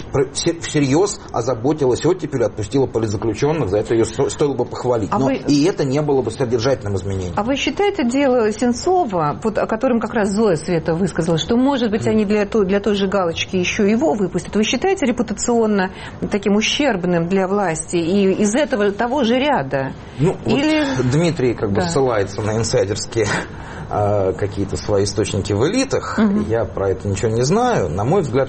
всерьез озаботилась оттепелью, отпустила политзаключенных, за это ее стоило бы похвалить. И это не было бы содержательным изменением. А вы считаете дело Сенцова, вот, о котором как раз Зоя Света высказала, что, может быть, они для той же галочки еще его выпустят? Вы считаете репутационно таким ущербным для власти и из этого того же ряда? Или... Вот Дмитрий ссылается на инсайдерские какие-то свои источники в элитах. Я про это ничего не знаю. На мой взгляд,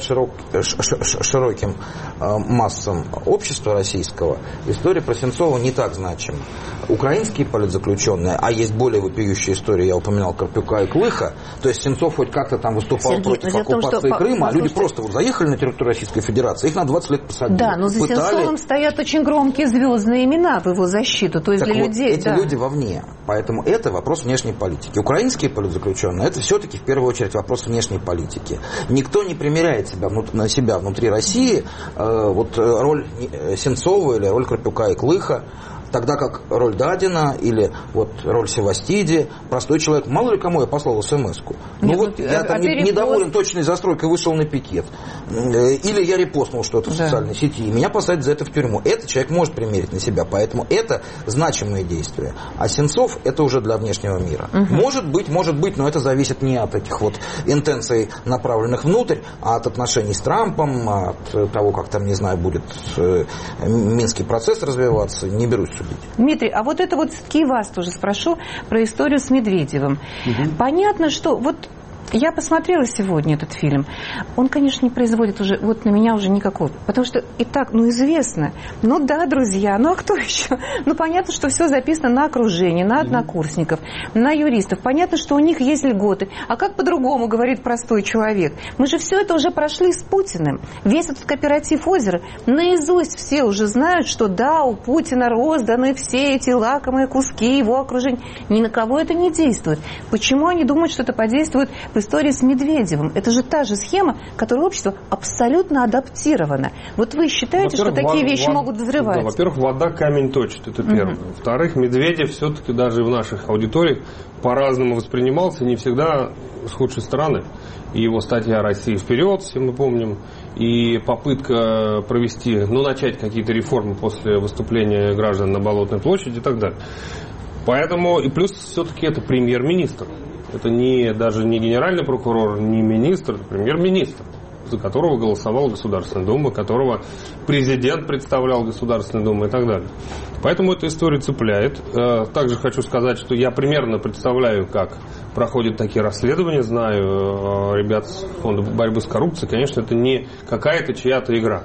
широким массам общества российского история про Сенцова не так значима. Украинские политзаключенные, а есть более вопиющая история, я упоминал Карпюка и Клыха, то есть Сенцов хоть как-то там выступал против оккупации Крыма, а люди просто заехали на территорию Российской Федерации, их на 20 лет посадили. Да, но за Сенцовым стоят очень громкие звездные имена в его защиту. То есть так для вот, людей... эти люди вовне. Поэтому это вопрос внешней политики. Украинские политзаключенные, это все-таки в первую очередь вопрос внешней политики. Никто не примеряет на себя внутри России роль Сенцова или роль Карпюка и Клыха. Тогда как роль Дадина или роль Севастиди, простой человек, мало ли кому я послал смс-ку. Я там недоволен точной застройкой, вышел на пикет. Или я репостнул что-то в социальной сети, и меня посадят за это в тюрьму. Этот человек может примерить на себя, поэтому это значимые действия. А Сенцов это уже для внешнего мира. Может быть, но это зависит не от этих интенций, направленных внутрь, а от отношений с Трампом, от того, как там, не знаю, будет Минский процесс развиваться. Не берусь судить. Дмитрий, а это все-таки вас тоже спрошу про историю с Медведевым. Понятно, что я посмотрела сегодня этот фильм. Он, конечно, не производит уже, на меня уже никакого. Потому что и так, известно. Да, друзья, а кто еще? Понятно, что все записано на окружение, на однокурсников, на юристов. Понятно, что у них есть льготы. А как по-другому, говорит простой человек? Мы же все это уже прошли с Путиным. Весь этот кооператив озера, наизусть все уже знают, что да, у Путина розданы все эти лакомые куски его окружения. Ни на кого это не действует. Почему они думают, что это подействует в истории с Медведевым? Это же та же схема, которой общество абсолютно адаптировано. Вы считаете, что такие вещи могут взрываться? Во-первых, вода камень точит, это первое. Во-вторых, Медведев все-таки даже в наших аудиториях по-разному воспринимался, не всегда с худшей стороны. И его статья «Россия вперед», все мы помним, и попытка провести, начать какие-то реформы после выступления граждан на Болотной площади и так далее. Поэтому, и плюс все-таки это премьер-министр. Это даже не генеральный прокурор, не министр, это премьер-министр, за которого голосовала Государственная Дума, которого президент представлял Государственную Думу и так далее. Поэтому эта история цепляет. Также хочу сказать, что я примерно представляю, как проходят такие расследования, знаю ребят с Фонда борьбы с коррупцией. Конечно, это не какая-то чья-то игра.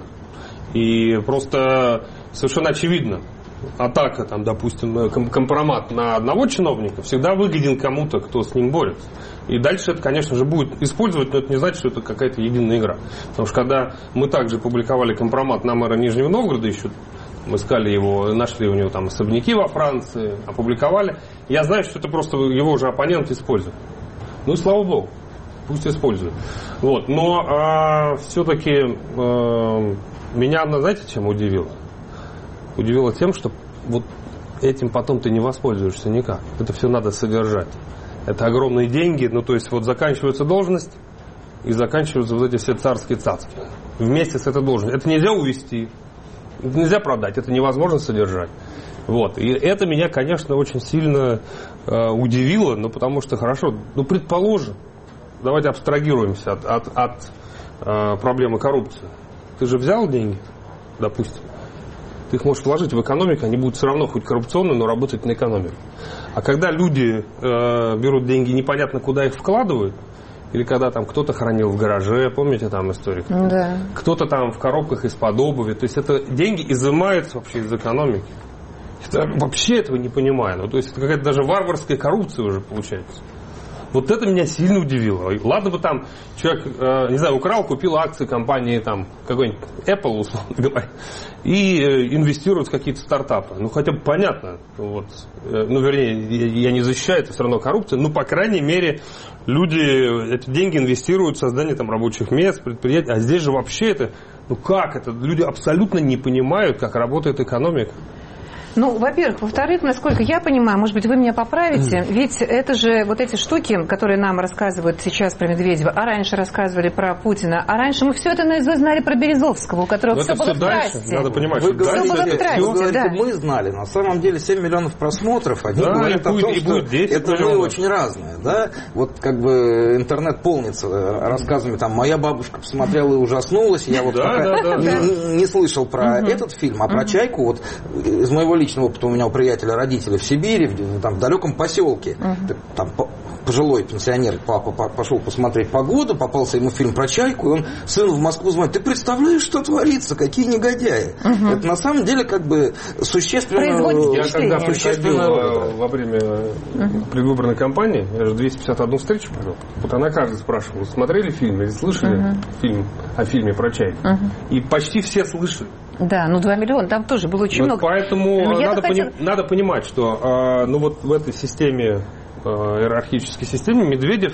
И просто совершенно очевидно, атака, допустим, компромат на одного чиновника всегда выгоден кому-то, кто с ним борется. И дальше это, конечно же, будет использовать, но это не значит, что это какая-то единая игра. Потому что когда мы также публиковали компромат на мэра Нижнего Новгорода, еще мы искали его, нашли у него там особняки во Франции, опубликовали, я знаю, что это просто его уже оппонент использует. И слава богу, пусть использует. Но все-таки меня, знаете, чем удивило? Удивило тем, что этим потом ты не воспользуешься никак. Это все надо содержать. Это огромные деньги. То есть заканчивается должность и заканчиваются эти все царские цацки. Вместе с этой должностью. Это нельзя увести, это нельзя продать, это невозможно содержать. И это меня, конечно, очень сильно удивило, потому что, хорошо, предположим, давайте абстрагируемся от проблемы коррупции. Ты же взял деньги, допустим, ты их можешь вложить в экономику, они будут все равно хоть коррупционные, но работать на экономику. А когда люди берут деньги, непонятно куда их вкладывают, или когда кто-то хранил в гараже, помните там историю? Да. Кто-то там в коробках из-под обуви, то есть это деньги изымаются вообще из экономики. Вообще этого не понимаю. То есть это какая-то даже варварская коррупция уже получается. Это меня сильно удивило. Ладно бы человек, не знаю, украл, купил акции компании какой-нибудь Apple, условно говоря, и инвестирует в какие-то стартапы. Хотя бы понятно. Вернее, я не защищаю, это все равно коррупция. По крайней мере, люди эти деньги инвестируют в создание рабочих мест, предприятий. А здесь же вообще это, как это? Люди абсолютно не понимают, как работает экономика. Ну, во-первых. Во-вторых, насколько я понимаю, может быть, вы меня поправите, ведь это же вот эти штуки, которые нам рассказывают сейчас про Медведева, а раньше рассказывали про Путина, а раньше мы все это наизусть знали про Березовского, у которого все было в трассе. Надо понимать, вы что говорите, все было в трассе, вы говорите, мы знали. На самом деле 7 миллионов просмотров, они говорят о том, что это мы очень разные. Да? Вот как бы интернет полнится рассказами, там, моя бабушка посмотрела и ужаснулась, я вот не слышал про этот фильм, а про «Чайку», вот из моего личного опыта, у меня у приятеля родители в Сибири, там, в далеком поселке, там пожилой пенсионер, папа пошел посмотреть погоду, попался ему фильм про «Чайку», и он сыну в Москву звонит: ты представляешь, что творится, какие негодяи. Это на самом деле как бы существенно... Я когда приходил во время предвыборной кампании, я же 251 встречу провел, вот она каждый спрашивала, смотрели фильм или слышали фильм о фильме про «Чайку». И почти все слышали. Да, 2 миллиона, там тоже было очень много. Поэтому надо понимать, что ну вот в этой системе, иерархической системе, Медведев,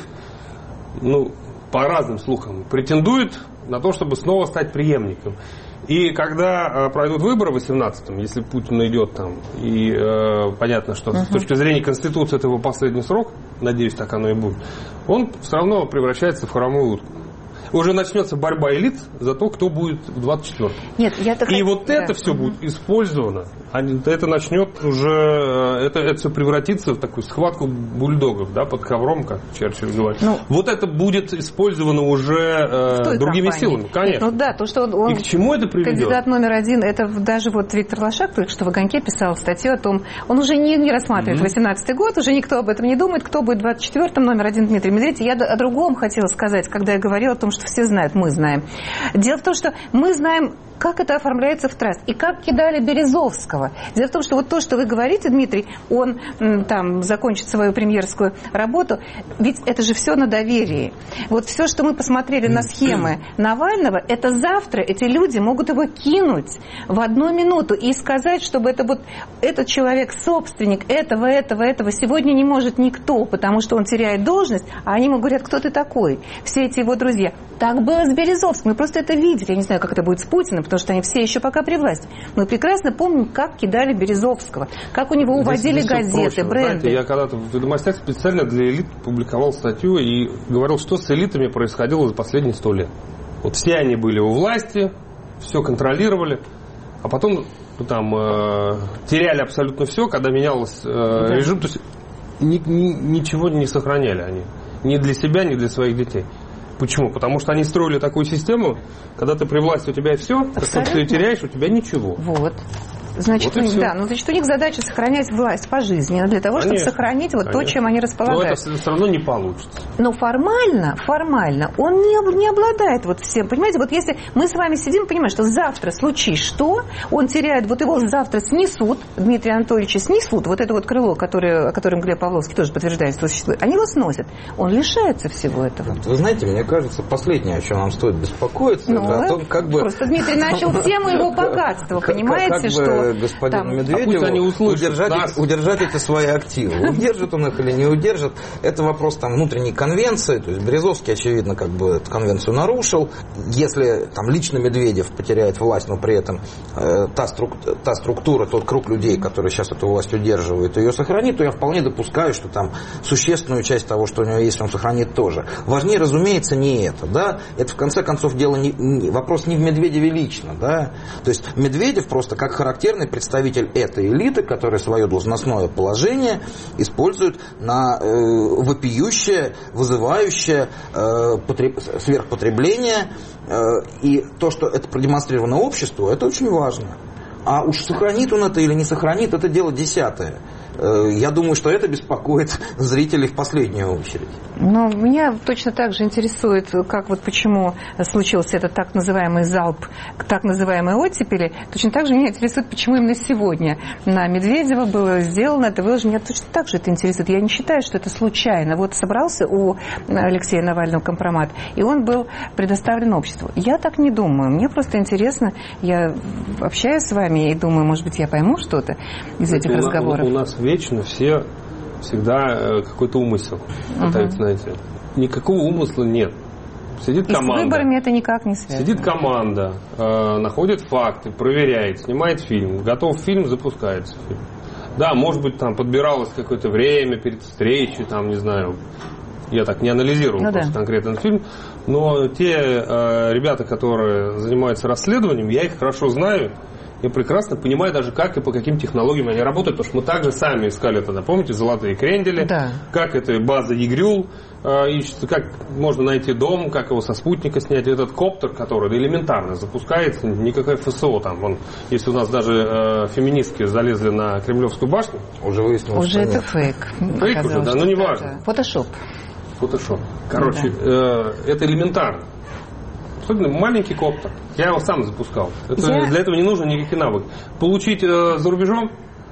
ну, по разным слухам, претендует на то, чтобы снова стать преемником. И когда пройдут выборы в 18-м, если Путин идет там, и понятно, что с точки зрения Конституции это его последний срок, надеюсь, так оно и будет, он все равно превращается в хромую утку. Уже начнется борьба элит за то, кто будет в 24-м. Нет, и вот это все будет использовано. Это начнет уже... Это все превратится в такую схватку бульдогов, да, под ковром, как Черчилль говорит. Вот это будет использовано уже другими силами. Конечно. Ну да, то, что он... И к чему это приведет? Кандидат номер 1, это даже вот Виктор Лошак только что в «Огоньке» писал статью о том, он уже не рассматривает 18-й год, уже никто об этом не думает, кто будет в 24-м, номер 1 Дмитрий Медведев. Я о другом хотела сказать, когда я говорила о том, что все знают, мы знаем. Дело в том, что мы знаем, как это оформляется в трассе и как кидали Березовского. Дело в том, что вот то, что вы говорите, Дмитрий, он там закончит свою премьерскую работу, ведь это же все на доверии. Вот все, что мы посмотрели на схемы Навального, это завтра эти люди могут его кинуть в 1 минуту и сказать, чтобы это вот этот человек собственник этого, сегодня не может никто, потому что он теряет должность, а они ему говорят: кто ты такой? Все эти его друзья. Так было с Березовским. Мы просто это видели. Я не знаю, как это будет с Путиным, потому что они все еще пока при власти. Мы прекрасно помним, как кидали Березовского, как у него уводили газеты, бренды. Знаете, я когда-то в «Ведомостях» специально для элит публиковал статью и говорил, что с элитами происходило за последние 100 лет. Вот все они были у власти, все контролировали, а потом там теряли абсолютно все, когда менялся режим. То есть ничего не сохраняли они. Ни для себя, ни для своих детей. Почему? Потому что они строили такую систему, когда ты при власти, у тебя все, как только ты ее теряешь, у тебя ничего. Вот. Значит, вот значит, у них задача сохранять власть пожизненно для того, чтобы сохранить вот то, чем они располагают. Но это все равно не получится. Но формально он не обладает вот всем. Понимаете, вот если мы с вами сидим, понимаем, что завтра случись что, он теряет, вот его завтра снесут, Дмитрия Анатольевича снесут, вот это вот крыло, о котором Глеб Павловский тоже подтверждает, что существует, они его сносят. Он лишается всего этого. Вы знаете, мне кажется, последнее, о чем нам стоит беспокоиться, это о том, как бы... Просто Дмитрий начал тему его богатства, понимаете, что... Господину Медведеву удержать эти свои активы. Удержит он их или не удержит, это вопрос там внутренней конвенции. То есть Березовский, очевидно, как бы эту конвенцию нарушил. Если там лично Медведев потеряет власть, но при этом та структура, тот круг людей, которые сейчас эту власть удерживают, ее сохранит, то я вполне допускаю, что там существенную часть того, что у него есть, он сохранит тоже. Важнее, разумеется, не это. Да? Это в конце концов дело вопрос не в Медведеве лично. Да? То есть Медведев просто как характерный представитель этой элиты, которая свое должностное положение использует на вопиющее, вызывающее сверхпотребление. И то, что это продемонстрировано обществу, это очень важно. А уж сохранит он это или не сохранит, это дело десятое. Я думаю, что это беспокоит зрителей в последнюю очередь. Но меня точно так же интересует, как вот почему случился этот так называемый залп, так называемые оттепели. Точно так же меня интересует, почему именно сегодня на Медведева было сделано это выложение. Меня точно так же это интересует. Я не считаю, что это случайно. Вот собрался у Алексея Навального компромат, и он был предоставлен обществу. Я так не думаю. Мне просто интересно. Я общаюсь с вами и думаю, может быть, я пойму что-то из этих разговоров. У нас вечно всегда какой-то умысел. Знаете, никакого умысла нет. Сидит команда. И с выборами это никак не связано. Сидит команда, находит факты, проверяет, снимает фильм. Готов фильм, запускается фильм. Да, может быть, там подбиралось какое-то время перед встречей, там, не знаю, я так не анализирую конкретный фильм, но те ребята, которые занимаются расследованием, я их хорошо знаю, я прекрасно понимаю даже, как и по каким технологиям они работают, потому что мы также сами искали тогда, помните, золотые крендели, как эта база ЕГРЮЛ ищется, как можно найти дом, как его со спутника снять, этот коптер, который элементарно запускается, никакое ФСО там, если у нас даже феминистки залезли на Кремлевскую башню, уже выяснилось, что это фейк. Фейк уже, да, но не важно. Фотошоп. Короче, это элементарно. Особенно маленький коптер. Я его сам запускал. Для этого не нужно никаких навыков. Получить за рубежом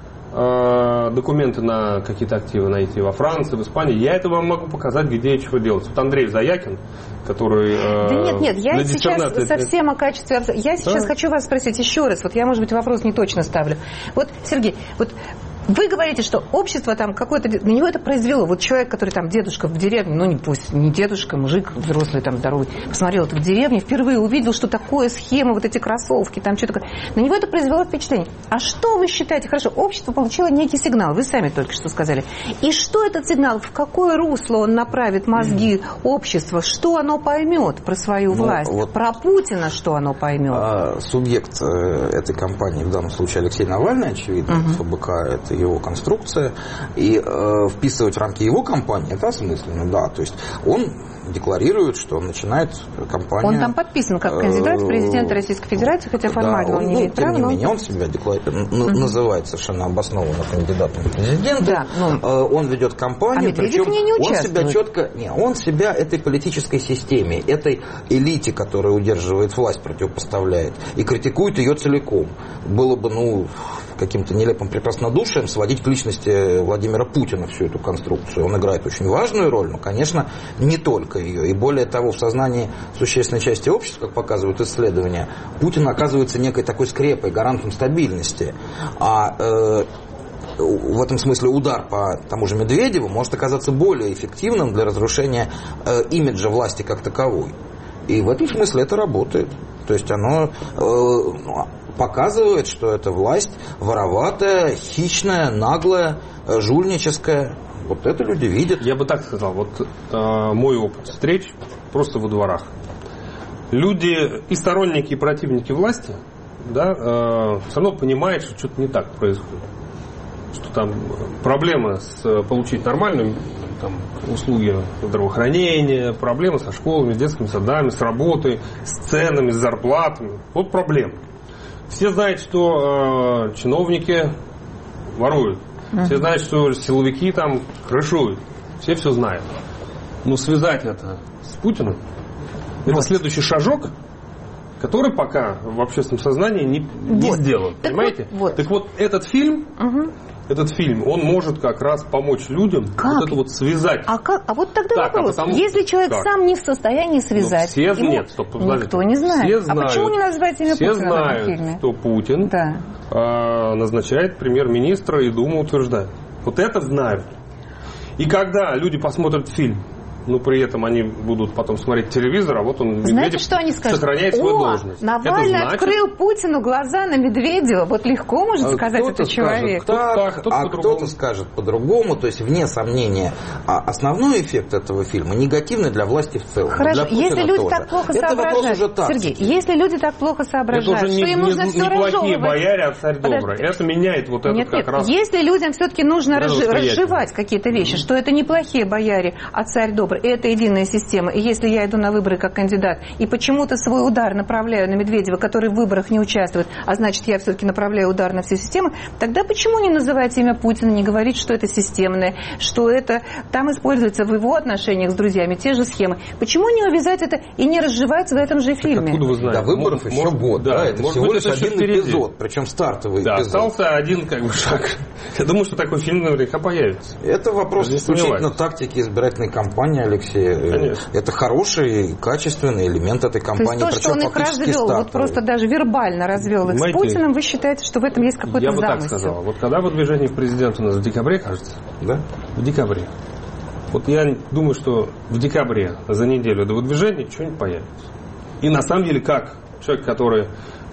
документы на какие-то активы найти во Франции, в Испании. Я это вам могу показать, где и чего делать. Вот Андрей Заякин, который... Да нет, я сейчас совсем о качестве... Я сейчас хочу вас спросить еще раз. Вот я, может быть, вопрос не точно ставлю. Вот, Сергей, вот вы говорите, что общество там какое-то... На него это произвело. Вот человек, который там дедушка в деревне, ну, пусть не дедушка, мужик взрослый, там, здоровый, посмотрел это в деревне, впервые увидел, что такое схема, вот эти кроссовки, там что-то такое. На него это произвело впечатление. А что вы считаете? Хорошо, общество получило некий сигнал, вы сами только что сказали. И что этот сигнал, в какое русло он направит мозги общества, что оно поймет про свою власть, про Путина, что оно поймет? Субъект этой кампании, в данном случае Алексей Навальный, очевидно, ФБК, это его конструкция, и вписывать в рамки его кампании, это осмысленно, да, то есть он декларирует, что он начинает кампанию... Он там подписан как кандидат в президенты Российской Федерации, хотя формально он не имеет права. Тем не менее, он себя называет совершенно обоснованно кандидатом в президенты. Да, он ведет кампанию, причем он себя четко... он себя этой политической системе, этой элите, которая удерживает власть, противопоставляет, и критикует ее целиком. Было бы, каким-то нелепым прекраснодушием сводить к личности Владимира Путина всю эту конструкцию. Он играет очень важную роль, но, конечно, не только ее. И более того, в сознании существенной части общества, как показывают исследования, Путин оказывается некой такой скрепой, гарантом стабильности. А в этом смысле удар по тому же Медведеву может оказаться более эффективным для разрушения имиджа власти как таковой. И в этом смысле это работает. То есть оно показывает, что эта власть вороватая, хищная, наглая, жульническая. Вот это люди видят. Я бы так сказал. Вот мой опыт встреч просто во дворах. Люди и сторонники, и противники власти, да, все равно понимают, что что-то не так происходит. Что там проблемы с получить нормальные там, услуги здравоохранения, проблемы со школами, с детскими садами, с работой, с ценами, с зарплатами. Вот проблема. Все знают, что чиновники воруют. Все знают, что силовики там крышуют. Все знают. Но связать это с Путиным, это следующий шажок, который пока в общественном сознании не сделан. Так понимаете? Так вот, этот фильм, он может как раз помочь людям вот это вот связать. А вот тогда вопрос. Если человек сам не в состоянии связать, все никто не знает. Все знают, почему не назвать имя Путина в этом фильме? Все знают, что Путин назначает премьер-министра и Думу утверждает. Вот это знают. И когда люди посмотрят фильм, но при этом они будут потом смотреть телевизор, а вот он, Медведев, что они скажут? Сохраняет свою должность. Навальный открыл Путину глаза на Медведева. Вот легко может сказать этот человек. Кто-то скажет по-другому. То есть, вне сомнения, основной эффект этого фильма негативный для власти в целом. Хорошо, если люди так плохо соображают, Сергей, если люди так плохо соображают, что им нужно все разжевывать. Это уже не плохие бояре, а царь добрый. Это меняет вот это как раз. Если людям все-таки нужно разжевать какие-то вещи, что это не плохие бояре, а царь добрый, и это единая система. И если я иду на выборы как кандидат и почему-то свой удар направляю на Медведева, который в выборах не участвует, а значит, я все-таки направляю удар на всю систему, тогда почему не называть имя Путина, не говорить, что это системное, что это там используется в его отношениях с друзьями те же схемы? Почему не увязать это и не разжевать в этом же фильме? Откуда вы знаете? До выборов еще год. Да, это всего лишь один эпизод, причем стартовый эпизод. Остался один шаг. Я думаю, что такой фильм наверняка появится. Это вопрос исключительно тактики избирательной кампании, Алексей. Конечно. Это хороший, качественный элемент этой кампании. То есть то, что он их развел, вот просто даже вербально развел их с Путиным, вы считаете, что в этом есть какой-то замысел? Я бы так сказал. Вот когда выдвижение в президенты у нас в декабре, кажется, да? В декабре. Вот я думаю, что в декабре за неделю до выдвижения что-нибудь появится. И на самом деле, как человек, который...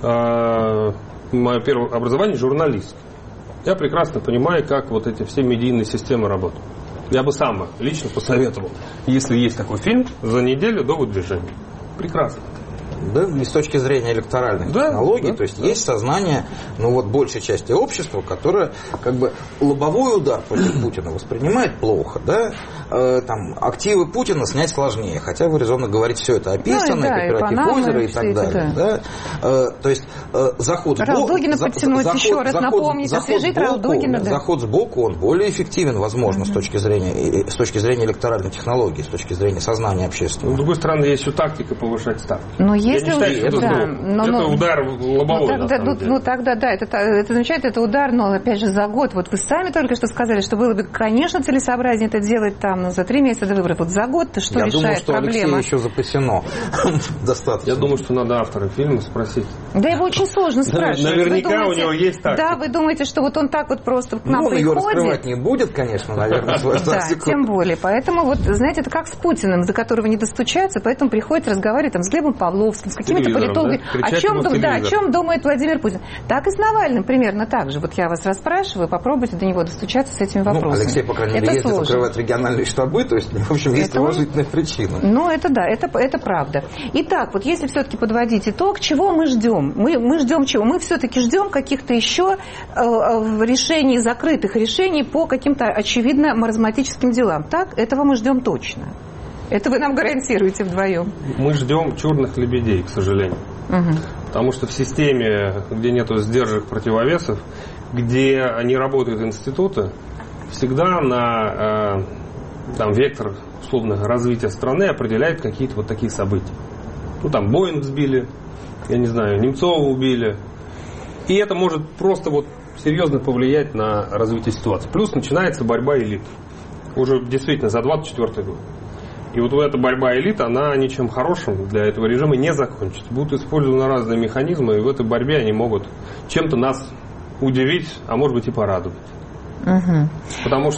мое первое образование журналист. Я прекрасно понимаю, как вот эти все медийные системы работают. Я бы сам лично посоветовал, если есть такой фильм, за неделю до выдвижения. Прекрасно. Да, и с точки зрения электоральных технологий, то есть есть сознание, большей части общества, которое как бы лобовой удар против Путина воспринимает плохо, да, активы Путина снять сложнее, хотя вы резонно говорите, все это описано, кооператив озера и так далее, да. То есть заход сбоку, он более эффективен, возможно, с точки зрения электоральной технологии, с точки зрения сознания общественного. С другой стороны, есть еще тактика повышать ставки. Я не считаю, что это удар лобовой. Тогда это означает, это удар, но опять же за год. Вот вы сами только что сказали, что было бы, конечно, целесообразнее это делать за 3 месяца до выборов. Вот за год-то что решает проблема? Я думаю, что Алексею еще запасено достаточно. Я думаю, что надо автора фильма спросить. Да его очень сложно спрашивать. Наверняка у него есть тактика. Да, вы думаете, что вот он так вот просто к нам приходит? Ее раскрывать не будет, конечно, наверное, свою тактику. Да, тем более. Поэтому, вот, знаете, это как с Путиным, до которого не достучаться, поэтому приходится разговаривать с Глебом Павловским, с какими-то политологами. О чем думает Владимир Путин? Так и с Навальным примерно так же. Вот я вас расспрашиваю, попробуйте до него достучаться с этими вопросами. Алексей, по крайней мере, ездит закрывать региональные штабы, то есть, в общем, есть уважительная причина. Это правда. Итак, вот если все-таки подводить итог, чего мы ждем? Мы ждем чего? Мы все-таки ждем каких-то еще решений, закрытых решений по каким-то очевидно маразматическим делам. Так? Этого мы ждем точно. Это вы нам гарантируете вдвоем. Мы ждем черных лебедей, к сожалению. Потому что в системе, где нет сдержек, противовесов, где не работают институты, всегда на вектор условно развития страны определяет какие-то вот такие события. Боинг сбили, я не знаю, Немцова убили. И это может просто серьезно повлиять на развитие ситуации. Плюс начинается борьба элит. Уже действительно за 24-й год. И вот эта борьба элит, она ничем хорошим для этого режима не закончится. Будут использованы разные механизмы, и в этой борьбе они могут чем-то нас удивить, а может быть и порадовать. Потому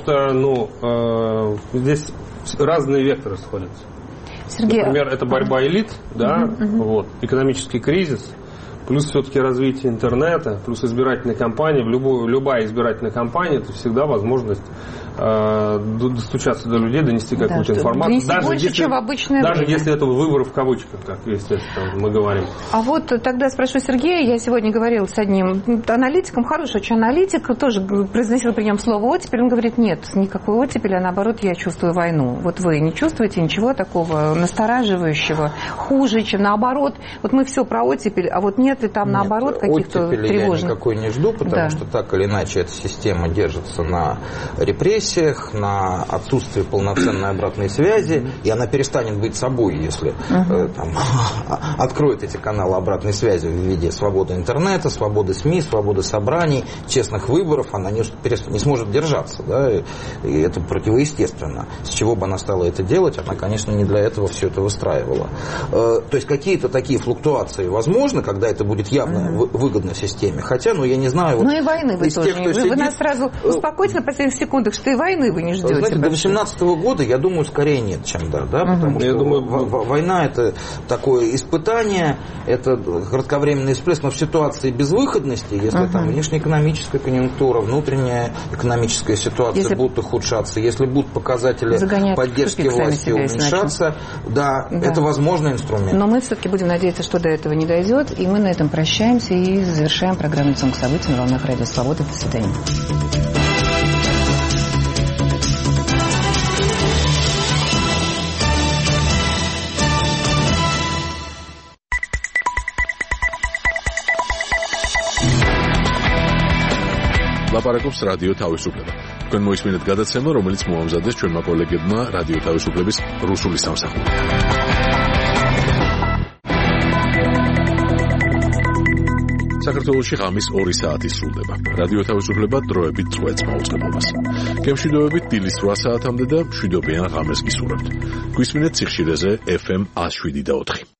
что здесь разные векторы сходятся. Сергей, например, это борьба элит, экономический кризис, плюс все-таки развитие интернета, плюс избирательная кампания. Любая избирательная кампания – это всегда возможность достучаться до людей, донести какую-то информацию. Даже если это выборы в кавычках, как естественно мы говорим. А вот тогда спрошу Сергея. Я сегодня говорила с одним аналитиком, хороший очень аналитик, тоже произносил при нем слово «оттепель». Он говорит, нет, никакой оттепели, а наоборот, я чувствую войну. Вот вы не чувствуете ничего такого настораживающего, хуже, чем наоборот? Вот мы все про оттепель, а вот нет ли там наоборот каких-то тревожных? Оттепели я никакой не жду, потому что так или иначе эта система держится на репрессиях, на отсутствии полноценной обратной связи, и она перестанет быть собой, если откроет эти каналы обратной связи в виде свободы интернета, свободы СМИ, свободы собраний, честных выборов, она не сможет держаться. Да? И это противоестественно. С чего бы она стала это делать, она, конечно, не для этого все это выстраивала. То есть какие-то такие флуктуации возможны, когда это будет явно выгодно системе. Хотя, я не знаю... и войны вы тоже. Вы нас сразу успокоите на последних секундах, что и войны вы не ждете. Знаете, до 2018 года, я думаю, скорее нет, чем да. Потому что война – это такое испытание, это кратковременный всплеск, но в ситуации безвыходности, если там внешнеэкономическая конъюнктура, внутренняя экономическая ситуация будут ухудшаться, если будут показатели поддержки власти уменьшаться, это возможный инструмент. Но мы все-таки будем надеяться, что до этого не дойдет, и мы на этом прощаемся и завершаем программу «Оценка событий» на волнах Радио Свобода. До свидания. ლაპარაკობს რადიო თავისუფლება. თქვენ მოისმინეთ გადაცემა, რომელიც მოამზადეს ჩვენმა კოლეგებმა რადიო თავისუფლების რუსული სამსახური. საქართველოში ღამის 2 საათი სრულდება. რადიო თავისუფლება დროებით წვეთს მაუწყებლობას. გემშვიდობებით დილის 8 საათამდე და მშვიდობიან ღამეს გისურვებთ. გვისმინეთ სიხშირეზე FM 107.4.